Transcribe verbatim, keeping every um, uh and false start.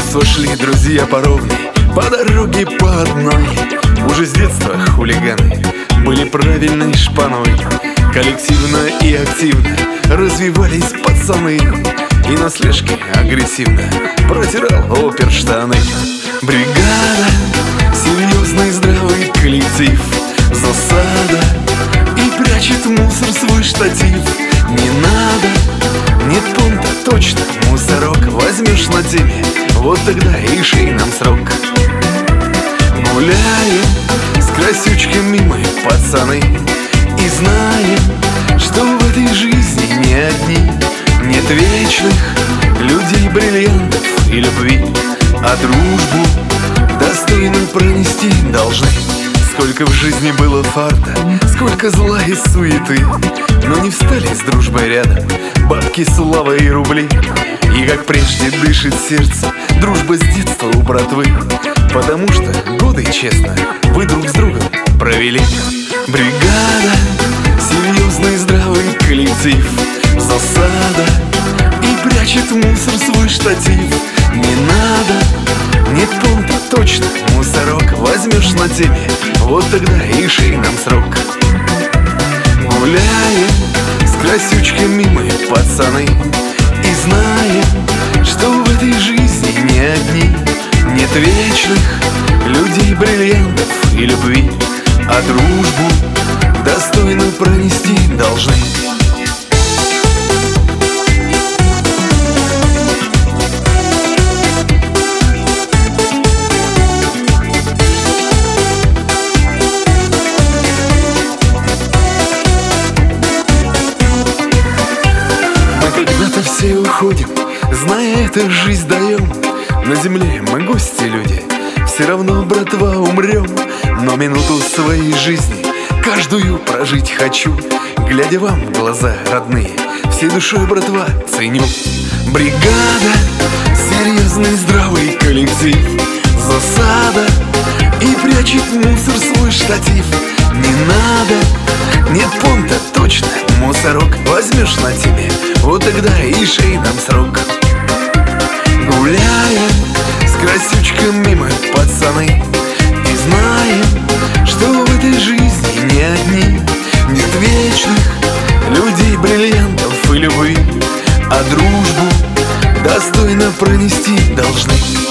детства шли друзья по ровной, по дороге по одной. Уже с детства хулиганы были правильной шпаной. Коллективно и активно развивались пацаны, и на слежке агрессивно протирал опер штаны. Бригада, серьезный здравый коллектив, засада, и прячет мусор свой штатив. Не надо, нет пункта, точно, мусорок возьмешь на теме, вот тогда и шей нам срок. Гуляем с красючками мы, пацаны, и знаем, что в этой жизни не одни. Нет вечных людей, бриллиантов и любви, а дружбу достойно пронести должны. Сколько в жизни было фарта, сколько зла и суеты, но не встали с дружбой рядом бабки, слава и рубли. И как прежде дышит сердце дружба с детства у братвы, потому что годы, честно, вы друг с другом провели. Бригада, серьезный здравый коллектив, засада, и прячет мусор свой штатив. Не надо, нет пункта, точно, мусорок возьмешь на теме, вот тогда и шей нам срок. Гуляем с красючками мы, пацаны, и знаем, что в этой жизни не одни. Нет вечных людей, бриллиантов и любви, а дружбу достойно пронести должны. Когда-то все уходим, зная это, жизнь даем. На земле мы гости люди, все равно, братва, умрем. Но минуту своей жизни каждую прожить хочу, глядя вам в глаза, родные, всей душой, братва, ценю. Бригада, серьезный здравый коллектив, засада, и прячет мусор свой штатив. Не надо, нет пункта, точно, мусорок возьмешь на тебе, вот тогда и шей нам срок. Гуляем с красючками мы, пацаны, и знаем, что в этой жизни не одни. Нет вечных людей, бриллиантов и любви, а дружбу достойно пронести должны.